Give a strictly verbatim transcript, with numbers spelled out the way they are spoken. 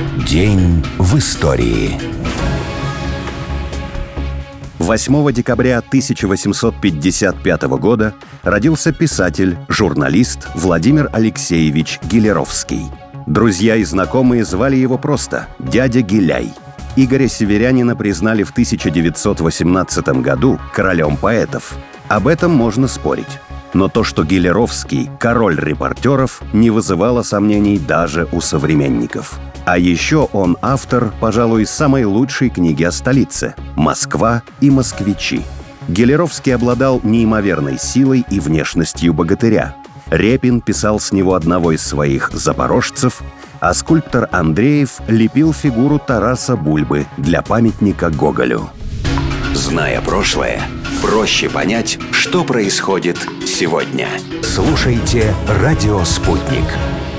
День в истории. восьмого декабря тысяча восемьсот пятьдесят пятого года родился писатель, журналист Владимир Алексеевич Гелеровский. Друзья и знакомые звали его просто «Дядя Гиляй». Игоря Северянина признали в тысяча девятьсот восемнадцатом году королем поэтов. Об этом можно спорить. Но то, что Гелеровский – король репортеров, не вызывало сомнений даже у современников. А еще он автор, пожалуй, самой лучшей книги о столице «Москва и москвичи». Гелеровский обладал неимоверной силой и внешностью богатыря. Репин писал с него одного из своих запорожцев, а скульптор Андреев лепил фигуру Тараса Бульбы для памятника Гоголю. Зная прошлое, проще понять, что происходит сегодня. Слушайте «Радио Спутник».